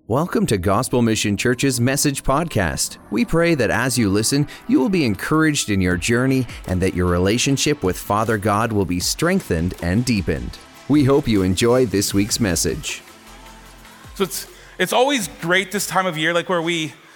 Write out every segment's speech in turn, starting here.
Welcome to Gospel Mission Church's Message Podcast. We pray that as you listen, you will be encouraged in your journey and that your relationship with Father God will be strengthened and deepened. We hope you enjoy this week's message. So it's always great this time of year, like where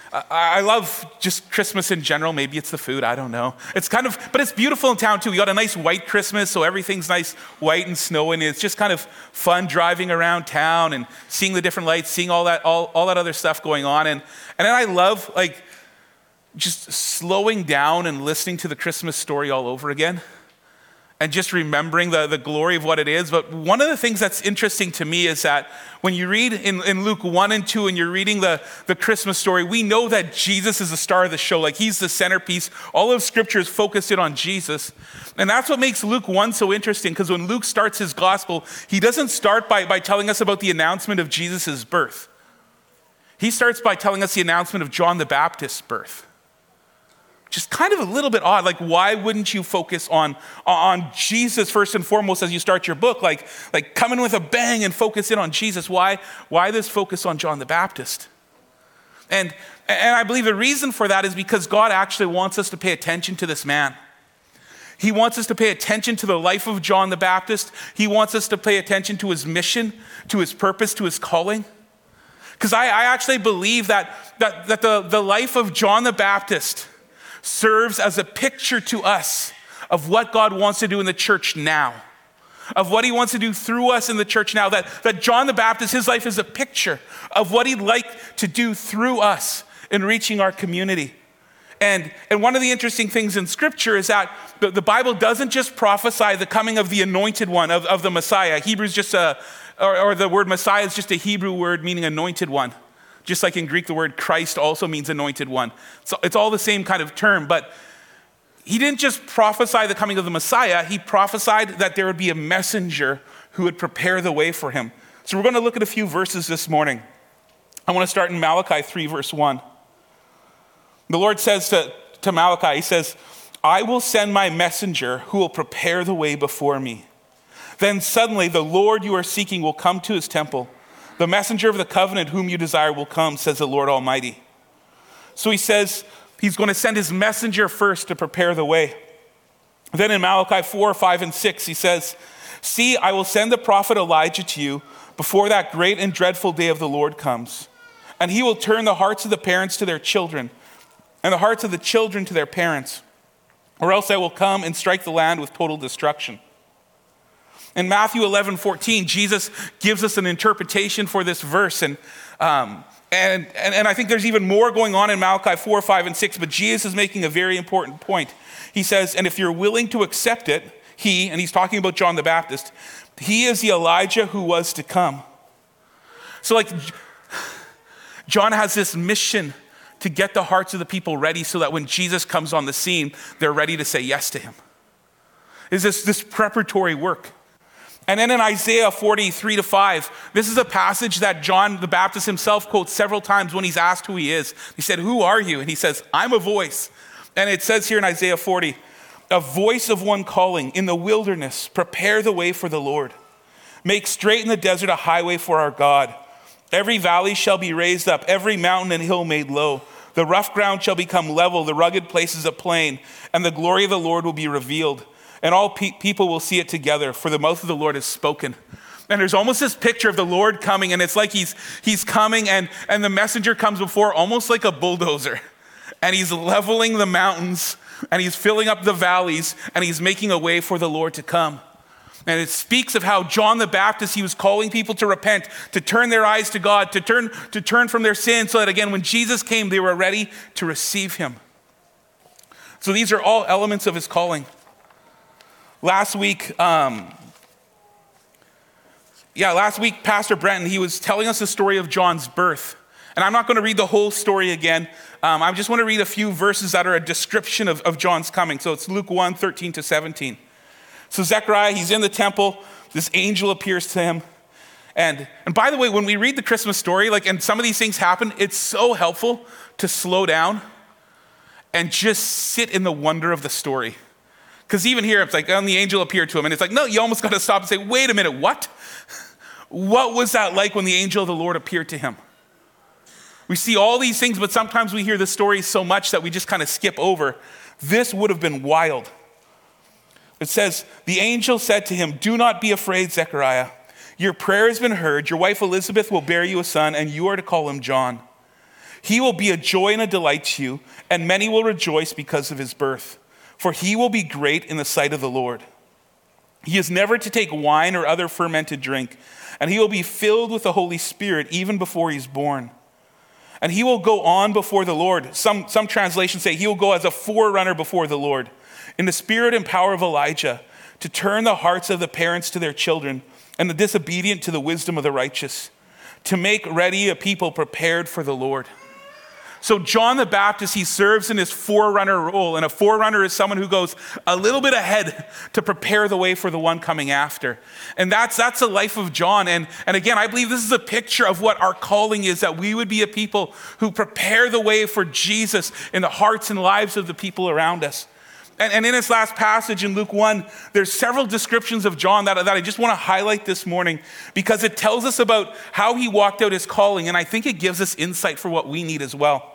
I love just Christmas in general. Maybe it's the food, I don't know. But it's beautiful in town too. We got a nice white Christmas, so everything's nice white and snowy, and it's just kind of fun driving around town and seeing the different lights, seeing all that other stuff going on. And then I love like just slowing down and listening to the Christmas story all over again and just remembering the glory of what it is. But one of the things that's interesting to me is that when you read in Luke 1 and 2 and you're reading the Christmas story, we know that Jesus is the star of the show. Like he's the centerpiece. All of Scripture is focused in on Jesus. And that's what makes Luke 1 so interesting, because when Luke starts his gospel, he doesn't start by telling us about the announcement of Jesus' birth. He starts by telling us the announcement of John the Baptist's birth. Just kind of a little bit odd. Like, why wouldn't you focus on Jesus first and foremost as you start your book? Like come in with a bang and focus in on Jesus. Why this focus on John the Baptist? And I believe the reason for that is because God actually wants us to pay attention to this man. He wants us to pay attention to the life of John the Baptist. He wants us to pay attention to his mission, to his purpose, to his calling. Because I actually believe that the life of John the Baptist serves as a picture to us of what God wants to do in the church now, of what he wants to do through us in the church now, that John the Baptist, his life is a picture of what he'd like to do through us in reaching our community. And one of the interesting things in Scripture is that the Bible doesn't just prophesy the coming of the anointed one, of the Messiah. Hebrew's just or the word Messiah is just a Hebrew word meaning anointed one. Just like in Greek, the word Christ also means anointed one. So it's all the same kind of term, but he didn't just prophesy the coming of the Messiah, he prophesied that there would be a messenger who would prepare the way for him. So we're going to look at a few verses this morning. I want to start in Malachi 3, verse 1. The Lord says to Malachi, he says, "I will send my messenger who will prepare the way before me. Then suddenly the Lord you are seeking will come to his temple. The messenger of the covenant whom you desire will come, says the Lord Almighty." So he says he's going to send his messenger first to prepare the way. Then in Malachi 4, 5, and 6, he says, "See, I will send the prophet Elijah to you before that great and dreadful day of the Lord comes. And he will turn the hearts of the parents to their children and the hearts of the children to their parents, or else I will come and strike the land with total destruction." In Matthew 11:14, Jesus gives us an interpretation for this verse. And I think there's even more going on in Malachi 4, 5, and 6, but Jesus is making a very important point. He says, "And if you're willing to accept it, and he's talking about John the Baptist, he is the Elijah who was to come." So like John has this mission to get the hearts of the people ready so that when Jesus comes on the scene, they're ready to say yes to him. Is this preparatory work? And then in Isaiah 43-5, this is a passage that John the Baptist himself quotes several times when he's asked who he is. He said, "Who are you?" And he says, "I'm a voice." And it says here in Isaiah 40, "A voice of one calling in the wilderness, prepare the way for the Lord. Make straight in the desert a highway for our God. Every valley shall be raised up, every mountain and hill made low. The rough ground shall become level, the rugged places a plain, and the glory of the Lord will be revealed. And all people will see it together, for the mouth of the Lord has spoken." And there's almost this picture of the Lord coming, and it's like he's coming, and the messenger comes before almost like a bulldozer. And he's leveling the mountains, and he's filling up the valleys, and he's making a way for the Lord to come. And it speaks of how John the Baptist, he was calling people to repent, to turn their eyes to God, to turn from their sin, so that again, when Jesus came, they were ready to receive him. So these are all elements of his calling. Last week, Pastor Brenton, he was telling us the story of John's birth. And I'm not going to read the whole story again. I just want to read a few verses that are a description of John's coming. So it's Luke 1, 13-17. So Zechariah, he's in the temple. This angel appears to him. And by the way, when we read the Christmas story, and some of these things happen, it's so helpful to slow down and just sit in the wonder of the story. Because even here, it's like, and the angel appeared to him. And it's like, no, you almost got to stop and say, wait a minute, what? What was that like when the angel of the Lord appeared to him? We see all these things, but sometimes we hear the stories so much that we just kind of skip over. This would have been wild. It says, the angel said to him, do not be afraid, Zechariah. Your prayer has been heard. Your wife Elizabeth will bear you a son, and you are to call him John. He will be a joy and a delight to you, and many will rejoice because of his birth. For he will be great in the sight of the Lord. He is never to take wine or other fermented drink, and he will be filled with the Holy Spirit even before he's born. And he will go on before the Lord. Some translations say he will go as a forerunner before the Lord, in the spirit and power of Elijah, to turn the hearts of the parents to their children, and the disobedient to the wisdom of the righteous, to make ready a people prepared for the Lord. So John the Baptist, he serves in his forerunner role, and a forerunner is someone who goes a little bit ahead to prepare the way for the one coming after. And that's the life of John. And again, I believe this is a picture of what our calling is, that we would be a people who prepare the way for Jesus in the hearts and lives of the people around us. And in this last passage in Luke 1, there's several descriptions of John that I just want to highlight this morning, because it tells us about how he walked out his calling, and I think it gives us insight for what we need as well.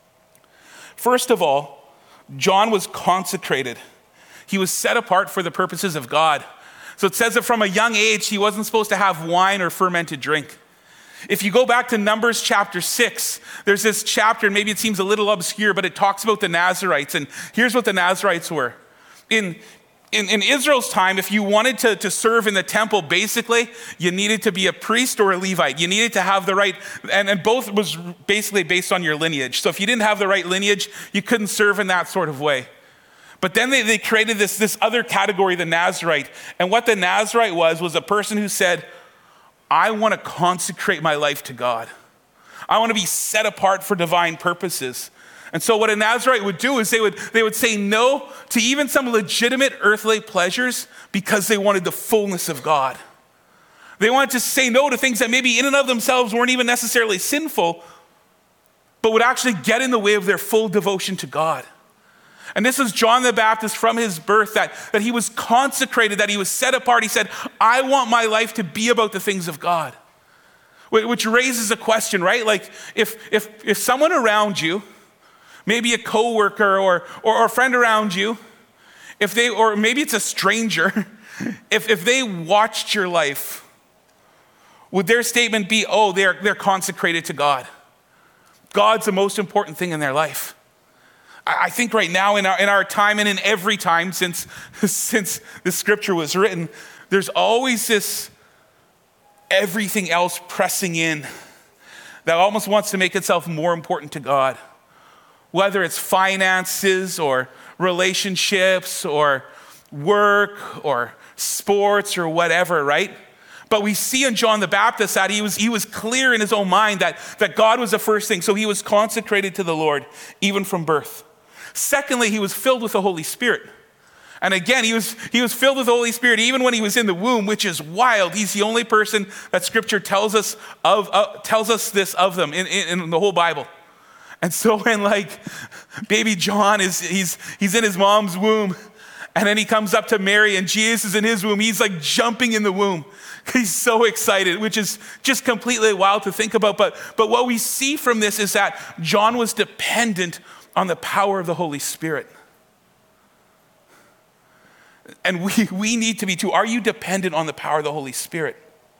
First of all, John was consecrated. He was set apart for the purposes of God. So it says that from a young age, he wasn't supposed to have wine or fermented drink. If you go back to Numbers chapter 6, there's this chapter, and maybe it seems a little obscure, but it talks about the Nazarites. And here's what the Nazarites were. In Israel's time, if you wanted to serve in the temple, basically, you needed to be a priest or a Levite. You needed to have the right, and both was basically based on your lineage. So if you didn't have the right lineage, you couldn't serve in that sort of way. But then they created this other category, the Nazarite. And what the Nazarite was a person who said, I want to consecrate my life to God. I want to be set apart for divine purposes. And so what a Nazarite would do is they would say no to even some legitimate earthly pleasures because they wanted the fullness of God. They wanted to say no to things that maybe in and of themselves weren't even necessarily sinful, but would actually get in the way of their full devotion to God. And this is John the Baptist from his birth, that he was consecrated, that he was set apart. He said, I want my life to be about the things of God. Which raises a question, right? Like if someone around you, maybe a coworker or a friend around you, or maybe it's a stranger, if they watched your life, would their statement be, oh, they're consecrated to God? God's the most important thing in their life. I think right now in our time and in every time since the scripture was written, there's always this everything else pressing in that almost wants to make itself more important to God. Whether it's finances or relationships or work or sports or whatever, right? But we see in John the Baptist that he was clear in his own mind that God was the first thing. So he was consecrated to the Lord, even from birth. Secondly, he was filled with the Holy Spirit. And again, he was filled with the Holy Spirit even when he was in the womb, which is wild. He's the only person that Scripture tells us this of them in the whole Bible. And so when baby John he's in his mom's womb, and then he comes up to Mary and Jesus is in his womb, he's like jumping in the womb. He's so excited, which is just completely wild to think about. But what we see from this is that John was dependent on the power of the Holy Spirit. And we need to be too. Are you dependent on the power of the Holy Spirit?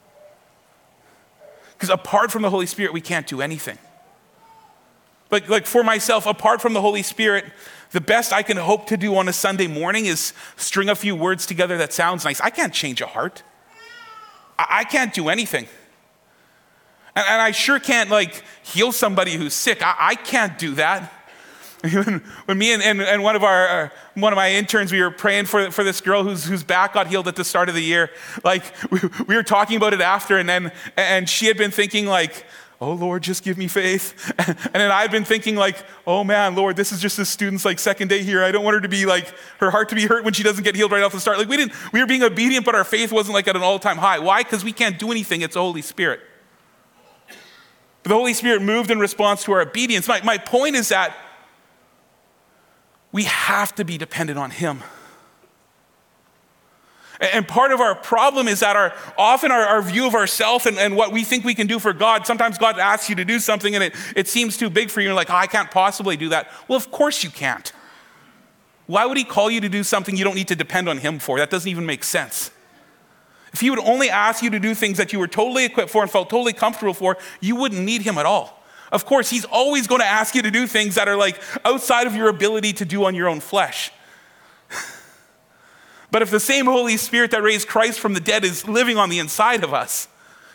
Because apart from the Holy Spirit, we can't do anything. Like for myself, apart from the Holy Spirit, the best I can hope to do on a Sunday morning is string a few words together that sounds nice. I can't change a heart. I can't do anything. And I sure can't heal somebody who's sick. I can't do that. When me and one of my interns, we were praying for this girl whose back got healed at the start of the year. We were talking about it after, and she had been thinking oh Lord, just give me faith. And then I'd been thinking oh man, Lord, this is just this student's second day here. I don't want her to be her heart to be hurt when she doesn't get healed right off the start. We were being obedient, but our faith wasn't at an all-time high. Why? Because we can't do anything. It's the Holy Spirit. But the Holy Spirit moved in response to our obedience. My point is that we have to be dependent on Him. And part of our problem is that often our view of ourselves and what we think we can do for God, sometimes God asks you to do something and it seems too big for you. You're like, oh, I can't possibly do that. Well, of course you can't. Why would he call you to do something you don't need to depend on him for? That doesn't even make sense. If he would only ask you to do things that you were totally equipped for and felt totally comfortable for, you wouldn't need him at all. Of course, he's always going to ask you to do things that are like outside of your ability to do on your own flesh. But if the same Holy Spirit that raised Christ from the dead is living on the inside of us,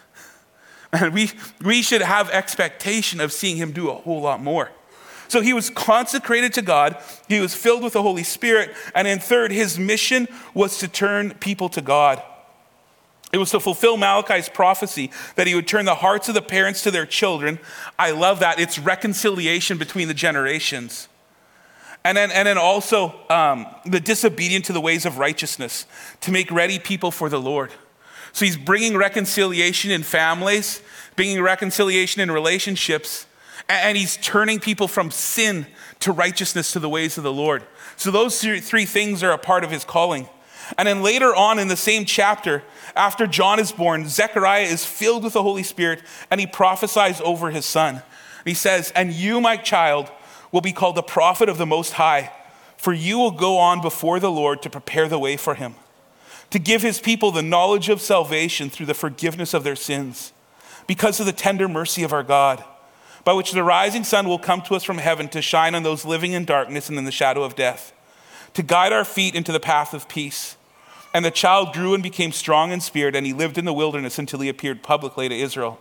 and we should have expectation of seeing him do a whole lot more. So he was consecrated to God, he was filled with the Holy Spirit, and then third, his mission was to turn people to God. It was to fulfill Malachi's prophecy that he would turn the hearts of the parents to their children. I love that. It's reconciliation between the generations. And then also the disobedient to the ways of righteousness, to make ready people for the Lord. So he's bringing reconciliation in families, bringing reconciliation in relationships, and he's turning people from sin to righteousness to the ways of the Lord. So those three things are a part of his calling. And then later on in the same chapter, after John is born, Zechariah is filled with the Holy Spirit and he prophesies over his son. And he says, and you, my child, will be called the prophet of the Most High, for you will go on before the Lord to prepare the way for him, to give his people the knowledge of salvation through the forgiveness of their sins, because of the tender mercy of our God, by which the rising sun will come to us from heaven to shine on those living in darkness and in the shadow of death, to guide our feet into the path of peace. And the child grew and became strong in spirit, and he lived in the wilderness until he appeared publicly to Israel.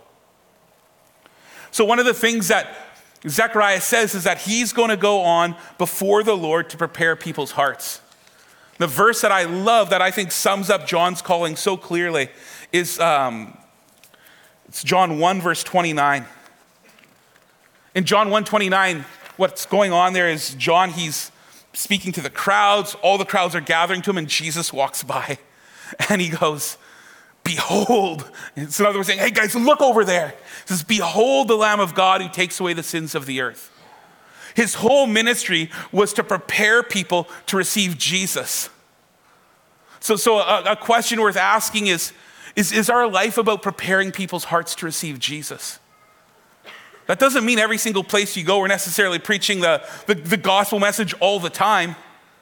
So one of the things that Zechariah says is that he's going to go on before the Lord to prepare people's hearts. The verse that I love that I think sums up John's calling so clearly is it's John 1 verse 29. In John 1:29, what's going on there is John, he's speaking to the crowds. All the crowds are gathering to him and Jesus walks by and he goes, behold. It's another way saying, hey guys, look over there. It says, behold the Lamb of God who takes away the sins of the earth. His whole ministry was to prepare people to receive Jesus. So a question worth asking is our life about preparing people's hearts to receive Jesus? That doesn't mean every single place you go we're necessarily preaching the gospel message all the time.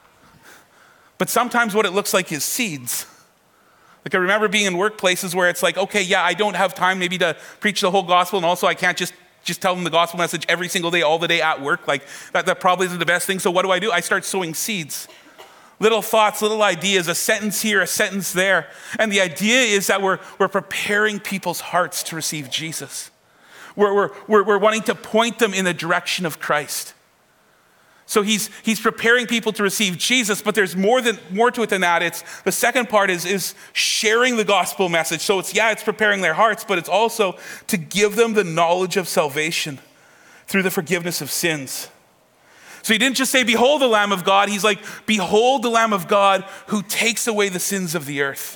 But sometimes what it looks like is seeds. Like I remember being in workplaces where it's like, okay, yeah, I don't have time maybe to preach the whole gospel, and also I can't just tell them the gospel message every single day, all the day at work. Like that probably isn't the best thing. So what do? I start sowing seeds. Little thoughts, little ideas, a sentence here, a sentence there. And the idea is that we're preparing people's hearts to receive Jesus. We're wanting to point them in the direction of Christ. So he's preparing people to receive Jesus, but there's more to it than that. It's the second part is sharing the gospel message. So it's preparing their hearts, but it's also to give them the knowledge of salvation through the forgiveness of sins. So he didn't just say, behold the Lamb of God. He's like, behold the Lamb of God who takes away the sins of the earth.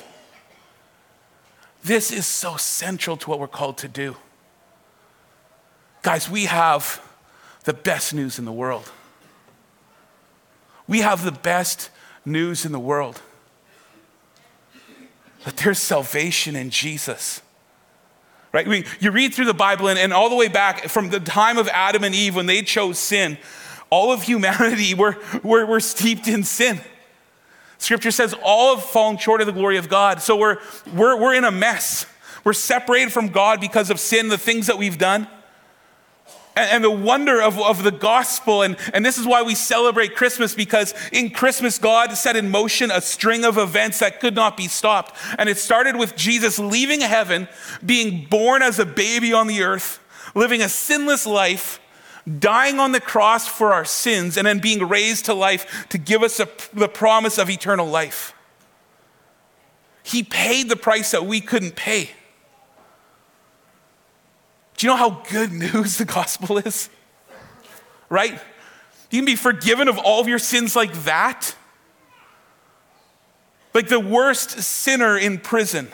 This is so central to what we're called to do. Guys, we have the best news in the world. We have the best news in the world. That there's salvation in Jesus. Right? I mean, you read through the Bible and all the way back from the time of Adam and Eve when they chose sin, all of humanity were steeped in sin. Scripture says all have fallen short of the glory of God. So we're in a mess. We're separated from God because of sin, the things that we've done. And the wonder of the gospel, and this is why we celebrate Christmas, because in Christmas, God set in motion a string of events that could not be stopped. And it started with Jesus leaving heaven, being born as a baby on the earth, living a sinless life, dying on the cross for our sins, and then being raised to life to give us the promise of eternal life. He paid the price that we couldn't pay. Do you know how good news the gospel is? Right? You can be forgiven of all of your sins like that. Like the worst sinner in prison.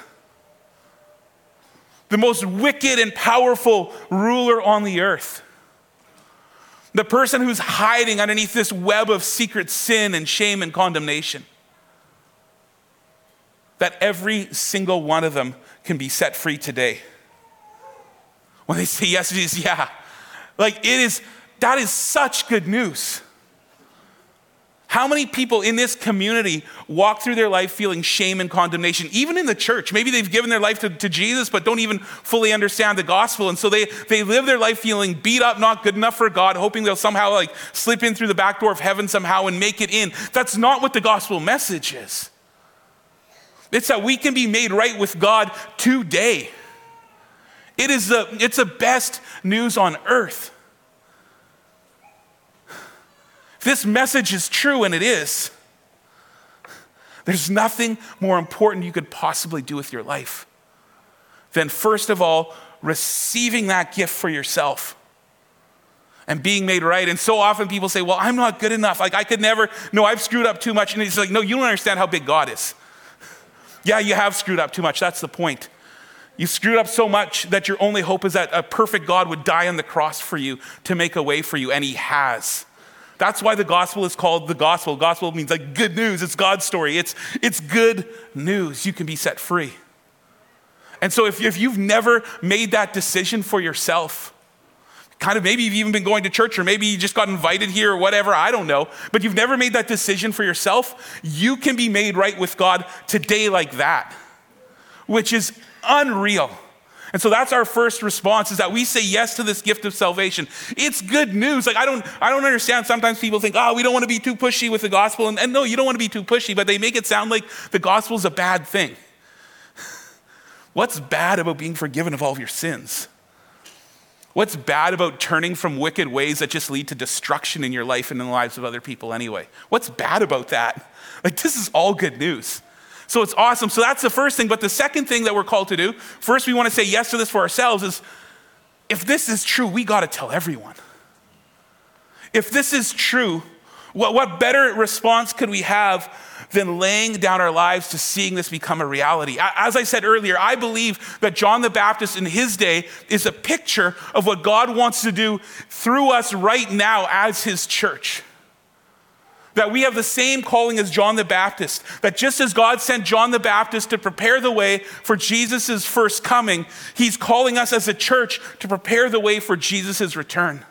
The most wicked and powerful ruler on the earth. The person who's hiding underneath this web of secret sin and shame and condemnation. that every single one of them can be set free today. When they say yes to Jesus, yeah. Like that is such good news. How many people in this community walk through their life feeling shame and condemnation, even in the church? Maybe they've given their life to Jesus, but don't even fully understand the gospel. And so they live their life feeling beat up, not good enough for God, hoping they'll somehow like slip in through the back door of heaven somehow and make it in. That's not what the gospel message is. It's that we can be made right with God today. It's the best news on earth. This message is true, and it is. There's nothing more important you could possibly do with your life than, first of all, receiving that gift for yourself and being made right. And so often people say, well, I'm not good enough. Like I could never, no, I've screwed up too much. And it's like, no, you don't understand how big God is. Yeah, you have screwed up too much. That's the point. You've screwed up so much that your only hope is that a perfect God would die on the cross for you to make a way for you, and he has. That's why the gospel is called the gospel. Gospel means like good news. It's God's story. It's good news. You can be set free. And so if you've never made that decision for yourself, kind of maybe you've even been going to church, or maybe you just got invited here or whatever, I don't know, but you've never made that decision for yourself, you can be made right with God today like that, which is unreal. And so that's our first response, is that we say yes to this gift of salvation. It's good news. Like I don't understand. Sometimes people think, we don't want to be too pushy with the gospel. And no, you don't want to be too pushy, but they make it sound like the gospel is a bad thing. What's bad about being forgiven of all of your sins? What's bad about turning from wicked ways that just lead to destruction in your life and in the lives of other people anyway? What's bad about that? Like this is all good news. So it's awesome. So that's the first thing. But the second thing that we're called to do, first we want to say yes to this for ourselves, is if this is true, we got to tell everyone. If this is true, what better response could we have than laying down our lives to seeing this become a reality? As I said earlier, I believe that John the Baptist in his day is a picture of what God wants to do through us right now as his church. That we have the same calling as John the Baptist. That just as God sent John the Baptist to prepare the way for Jesus' first coming, he's calling us as a church to prepare the way for Jesus' return.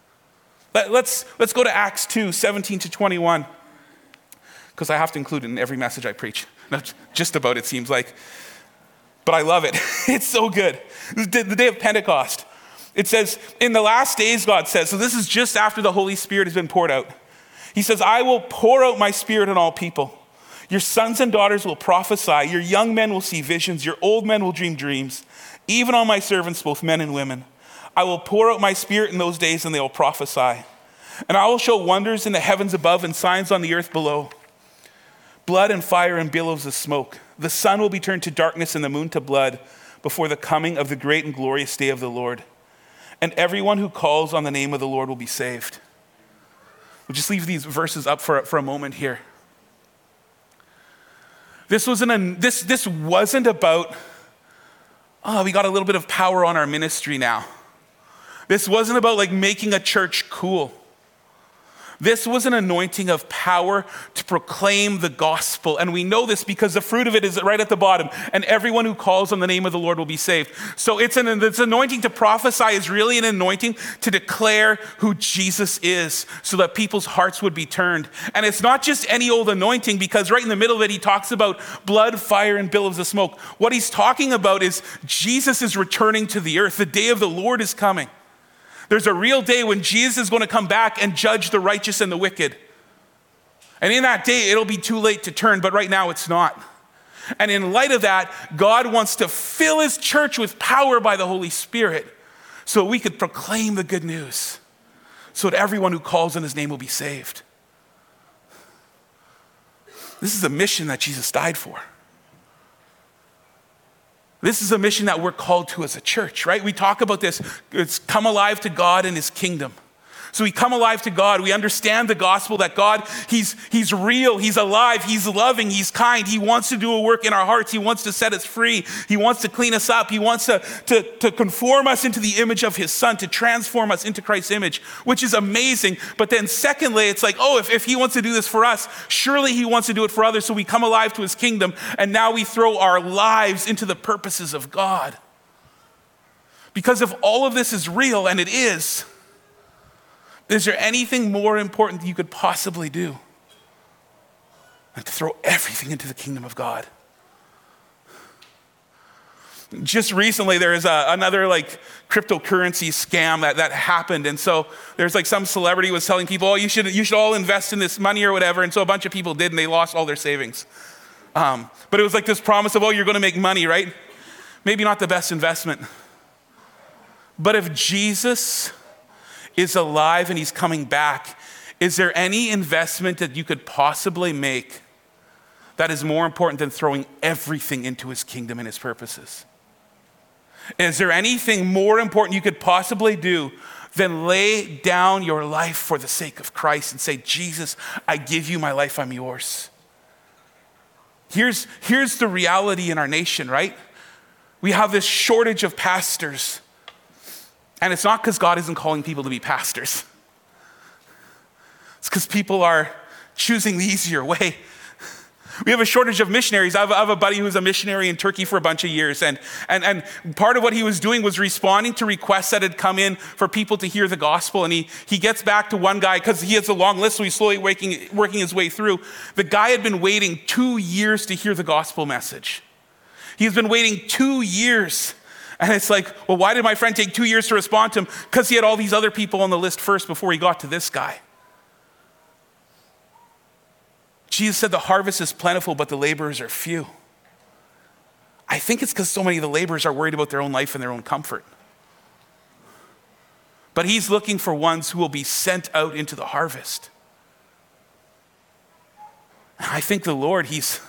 Let's go to Acts 2, 17 to 21. Because I have to include it in every message I preach. Not just about, it seems like. But I love it. It's so good. The day of Pentecost. It says, in the last days, God says, so this is just after the Holy Spirit has been poured out. He says, I will pour out my spirit on all people. Your sons and daughters will prophesy. Your young men will see visions. Your old men will dream dreams. Even on my servants, both men and women. I will pour out my spirit in those days, and they will prophesy. And I will show wonders in the heavens above and signs on the earth below. Blood and fire and billows of smoke. The sun will be turned to darkness and the moon to blood before the coming of the great and glorious day of the Lord. And everyone who calls on the name of the Lord will be saved. We'll just leave these verses up for a moment here. This wasn't about, we got a little bit of power on our ministry now. This wasn't about like making a church cool. This was an anointing of power to proclaim the gospel. And we know this because the fruit of it is right at the bottom. And everyone who calls on the name of the Lord will be saved. So it's anointing to prophesy is really an anointing to declare who Jesus is so that people's hearts would be turned. And it's not just any old anointing, because right in the middle of it, he talks about blood, fire, and billows of smoke. What he's talking about is Jesus is returning to the earth. The day of the Lord is coming. There's a real day when Jesus is going to come back and judge the righteous and the wicked. And in that day, it'll be too late to turn, but right now it's not. And in light of that, God wants to fill his church with power by the Holy Spirit so we could proclaim the good news, so that everyone who calls on his name will be saved. This is a mission that Jesus died for. This is a mission that we're called to as a church, right? We talk about this. It's come alive to God and his kingdom. So we come alive to God. We understand the gospel that God, he's real, he's alive, he's loving, he's kind. He wants to do a work in our hearts. He wants to set us free. He wants to clean us up. He wants to conform us into the image of his son, to transform us into Christ's image, which is amazing. But then secondly, it's like, oh, if he wants to do this for us, surely he wants to do it for others. So we come alive to his kingdom, and now we throw our lives into the purposes of God. Because if all of this is real, and it is there anything more important that you could possibly do than to throw everything into the kingdom of God? Just recently, there is another cryptocurrency scam that happened. And so there's some celebrity was telling people, oh, you should all invest in this money or whatever. And so a bunch of people did, and they lost all their savings. But it was this promise of, oh, you're going to make money, right? Maybe not the best investment. But if Jesus is alive and he's coming back, is there any investment that you could possibly make that is more important than throwing everything into his kingdom and his purposes? Is there anything more important you could possibly do than lay down your life for the sake of Christ and say, Jesus, I give you my life, I'm yours? Here's the reality in our nation, right? We have this shortage of pastors. And it's not because God isn't calling people to be pastors. It's because people are choosing the easier way. We have a shortage of missionaries. I have a buddy who's a missionary in Turkey for a bunch of years. And part of what he was doing was responding to requests that had come in for people to hear the gospel. And he gets back to one guy, because he has a long list, so he's slowly working his way through. The guy had been waiting 2 years to hear the gospel message. He's been waiting 2 years. And it's like, well, why did my friend take 2 years to respond to him? Because he had all these other people on the list first before he got to this guy. Jesus said the harvest is plentiful, but the laborers are few. I think it's because so many of the laborers are worried about their own life and their own comfort. But he's looking for ones who will be sent out into the harvest. And I think the Lord, he's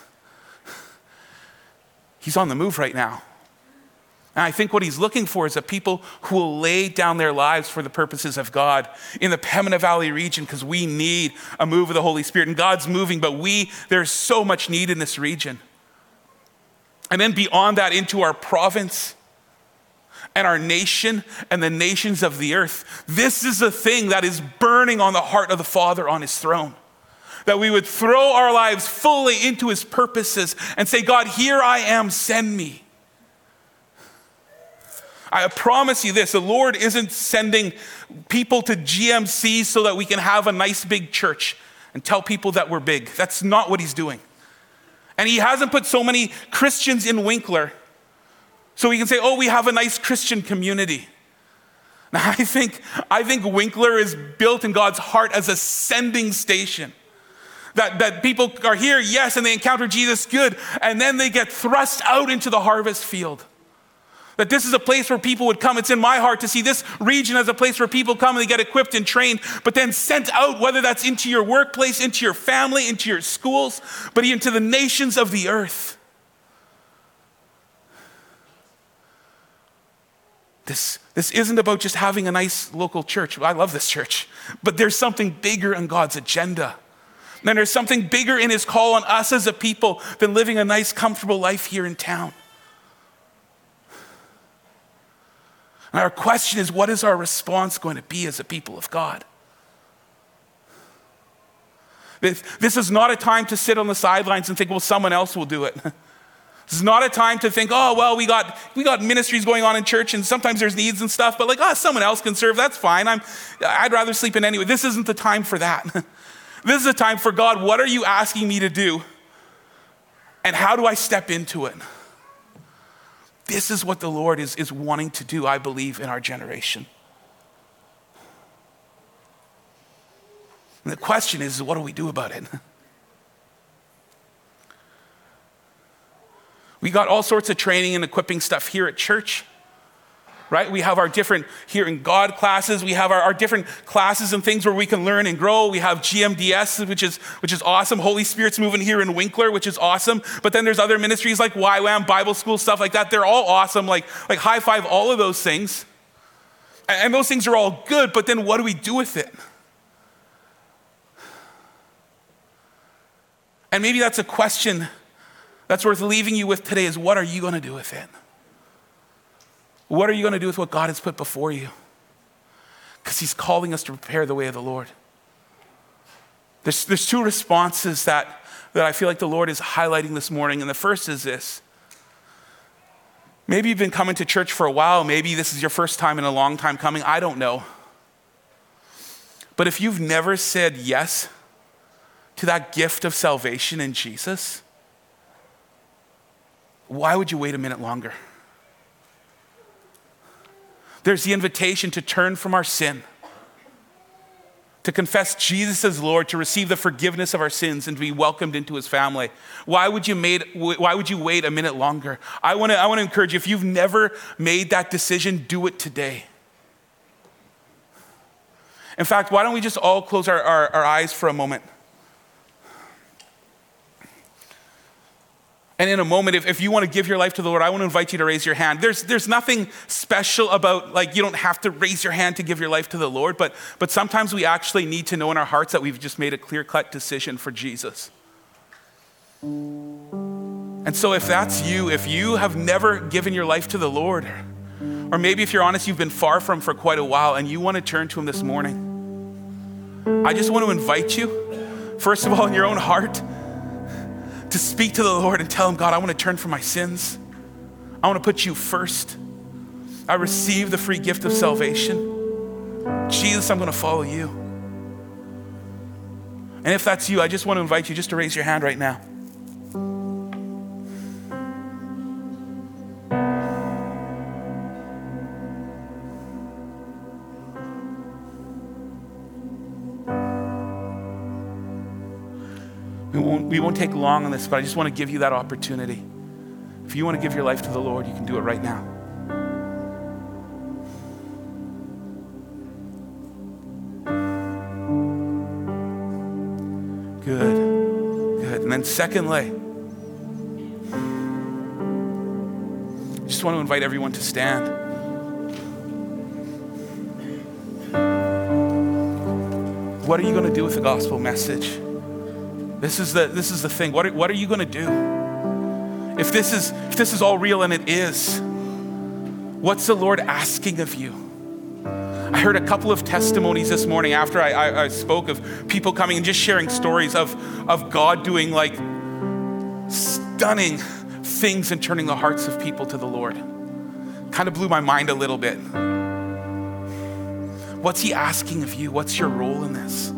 on the move right now. And I think what he's looking for is a people who will lay down their lives for the purposes of God in the Pembina Valley region, because we need a move of the Holy Spirit. And God's moving, but there's so much need in this region. And then beyond that, into our province and our nation and the nations of the earth. This is a thing that is burning on the heart of the Father on his throne. That we would throw our lives fully into his purposes and say, God, here I am, send me. I promise you this, the Lord isn't sending people to GMC so that we can have a nice big church and tell people that we're big. That's not what he's doing. And he hasn't put so many Christians in Winkler so we can say, oh, we have a nice Christian community. Now, I think Winkler is built in God's heart as a sending station. That people are here, yes, and they encounter Jesus, good, and then they get thrust out into the harvest field. That this is a place where people would come. It's in my heart to see this region as a place where people come and they get equipped and trained, but then sent out, whether that's into your workplace, into your family, into your schools, but into the nations of the earth. This isn't about just having a nice local church. I love this church, but there's something bigger in God's agenda. And there's something bigger in his call on us as a people than living a nice, comfortable life here in town. And our question is, what is our response going to be as a people of God? This is not a time to sit on the sidelines and think, well, someone else will do it. This is not a time to think, oh, well, we got ministries going on in church and sometimes there's needs and stuff, but someone else can serve, that's fine. I'd rather sleep in anyway. This isn't the time for that. This is a time for God, what are you asking me to do? And how do I step into it? This is what the Lord is wanting to do, I believe, in our generation. And the question is, what do we do about it? We got all sorts of training and equipping stuff here at church, right? We have our different Hearing God classes. We have our different classes and things where we can learn and grow. We have GMDS, which is awesome. Holy Spirit's moving here in Winkler, which is awesome. But then there's other ministries like YWAM, Bible school, stuff like that. They're all awesome. Like high five all of those things. And those things are all good, but then what do we do with it? And maybe that's a question that's worth leaving you with today, is what are you going to do with it? What are you going to do with what God has put before you? Because he's calling us to prepare the way of the Lord. There's two responses that I feel like the Lord is highlighting this morning. And the first is this. Maybe you've been coming to church for a while. Maybe this is your first time in a long time coming. I don't know. But if you've never said yes to that gift of salvation in Jesus, why would you wait a minute longer? There's the invitation to turn from our sin, to confess Jesus as Lord, to receive the forgiveness of our sins, and to be welcomed into his family. Why would you wait a minute longer? I want to encourage you, if you've never made that decision, do it today. In fact, why don't we just all close our eyes for a moment? And in a moment, if you want to give your life to the Lord, I want to invite you to raise your hand. There's nothing special about, like, you don't have to raise your hand to give your life to the Lord, but sometimes we actually need to know in our hearts that we've just made a clear-cut decision for Jesus. And so if that's you, if you have never given your life to the Lord, or maybe if you're honest, you've been far from him for quite a while and you want to turn to him this morning, I just want to invite you, first of all, in your own heart, to speak to the Lord and tell him, God, I want to turn from my sins. I want to put you first. I receive the free gift of salvation. Jesus, I'm going to follow you. And if that's you, I just want to invite you just to raise your hand right now. We won't take long on this, but I just want to give you that opportunity. If you want to give your life to the Lord, you can do it right now. Good. And then secondly, I just want to invite everyone to stand. What are you going to do with the gospel message? This is the thing. What are you going to do? If this is all real, and it is, what's the Lord asking of you? I heard a couple of testimonies this morning after I spoke of people coming and just sharing stories of God doing like stunning things and turning the hearts of people to the Lord. Kind of blew my mind a little bit. What's he asking of you? What's your role in this?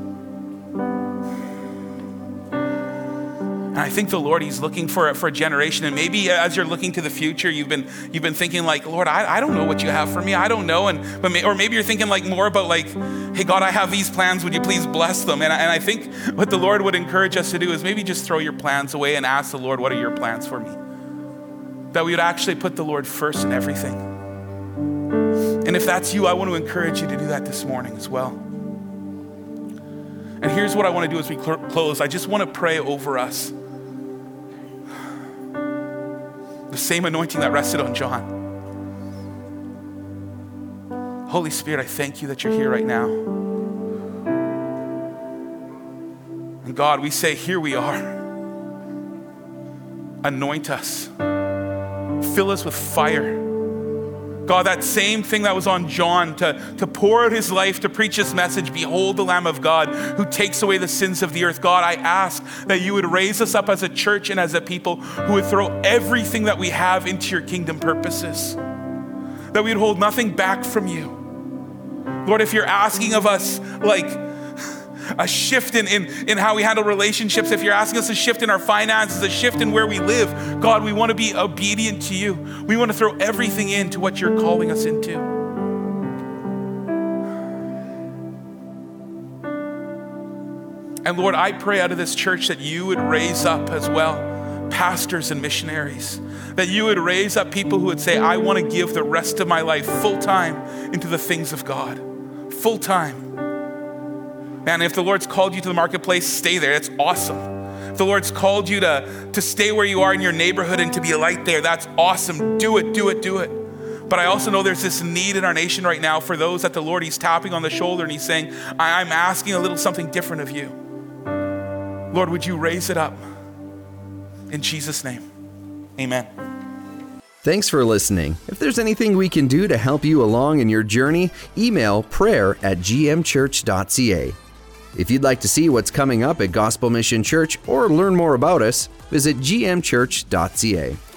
And I think the Lord, he's looking for a generation. And maybe as you're looking to the future, you've been thinking like, Lord, I don't know what you have for me. I don't know. Or maybe you're thinking like more about like, hey, God, I have these plans. Would you please bless them? And I think what the Lord would encourage us to do is maybe just throw your plans away and ask the Lord, what are your plans for me? That we would actually put the Lord first in everything. And if that's you, I want to encourage you to do that this morning as well. And here's what I want to do as we close. I just want to pray over us. The same anointing that rested on John. Holy Spirit, I thank you that you're here right now. And God, we say, here we are. Anoint us. Fill us with fire. God, that same thing that was on John to pour out his life to preach this message, behold the Lamb of God who takes away the sins of the earth. God, I ask that you would raise us up as a church and as a people who would throw everything that we have into your kingdom purposes. That we would hold nothing back from you. Lord, if you're asking of us like a shift in how we handle relationships, if you're asking us a shift in our finances, a shift in where we live, God, we want to be obedient to you. We want to throw everything into what you're calling us into. And Lord, I pray out of this church that you would raise up as well pastors and missionaries, that you would raise up people who would say, I want to give the rest of my life full time into the things of God, full time. Man, if the Lord's called you to the marketplace, stay there. That's awesome. If the Lord's called you to stay where you are in your neighborhood and to be a light there, that's awesome. Do it. But I also know there's this need in our nation right now for those that the Lord, he's tapping on the shoulder and he's saying, I'm asking a little something different of you. Lord, would you raise it up? In Jesus' name, amen. Thanks for listening. If there's anything we can do to help you along in your journey, email prayer@gmchurch.ca. If you'd like to see what's coming up at Gospel Mission Church or learn more about us, visit gmchurch.ca.